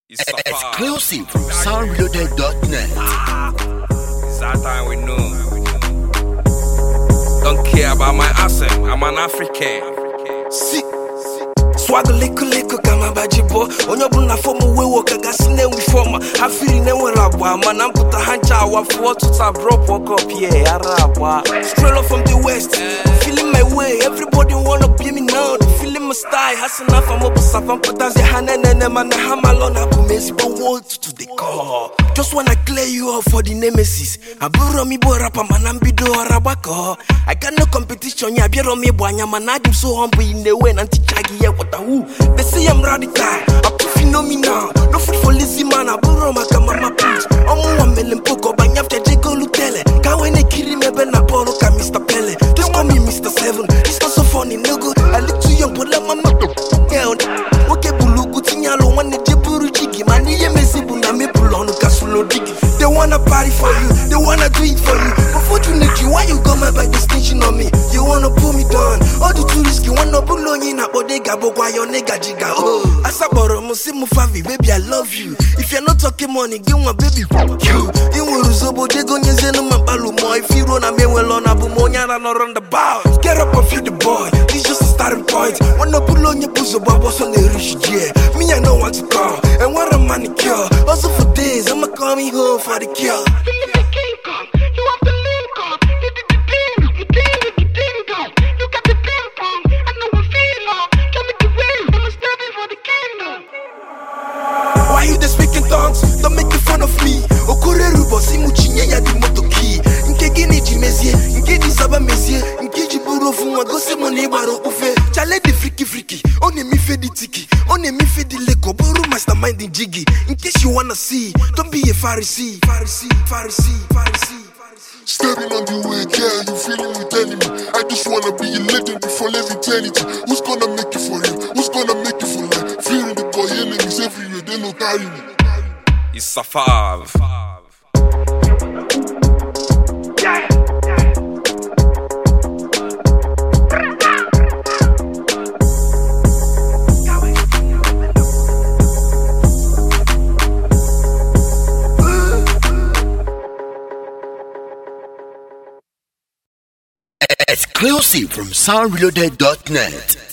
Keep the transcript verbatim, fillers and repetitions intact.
Exclusive from sound reloaded dot net. It's that time we know. Don't care about my accent, I'm an African. See, swagger liku liku kama bajibo. Onyo buna fomu we woka gasine we forma. Afiri ne werabwa, man I'm put a hancha wafu to tap drop walk up yeah arabwa. Straight up from the west, feeling my way. Everybody wanna be me now. Feeling my style, has enough I'm up savam put as a hanene man hamalona bumesi but want to the call. Just wanna clear you off for the nemesis. Aburo mi bo rapa man I'm bido arabako. I got no competition, yeah, biro me boanya man I'm so humble in the way and tichagi yeah what who. They say I'm radical, I'm phenomenal. No food for lazy man, aburo maka mama please. Omu wa melempoko banyafte jego lutele. Kawene kiri mebe na polo ka Mister Pele. Just call me Mister Seven, it's not so funny no good. I look too young but let my mama hell. Okay bulugu tinyalo wane jeburu jigi. Mani ye mesibu na me pulono kasulo digi. They wanna party for you, they wanna do it for you. But fortunately, why you got my back distinction on me? You wanna pull me down, all the too risky. Wanna pull on you na bodega, but why your nigga jiga? Oh, Asaboro musimu favi, baby I love you. If you're not talking money, give my baby fuck you. You will resolve jego nyezeno mabalu mo. If you run a me well on abu monya na no run the bow. Get up and feed the boy, this just a starting point. Wanna pull on your buzo, but what's on the rich yeah. Me I know what to call, and what a manicure. Also for days, I'ma call me home for the cure. Why you just speaking tongues? Don't make fun of me. Okore rubo si muchinye ya di motoki. Nke gini jimezie, nke di zaba mezie, nke jiburo funwa gose moni baro ufe. Chale di freaky freaky, one mi fe di tiki, one mi fe di leko, buru mastermind di jiggy. In case you wanna see, don't be a Pharisee, Pharisee, Pharisee, Pharisee. Stepping on the way, yeah, you feeling me, telling me. I just wanna be a legend before live eternity. Who's gonna make it for you? Who's gonna make it for life? Feeling the boy enemies everywhere, they no carry me. It's a five. Exclusive from sound reloaded dot net.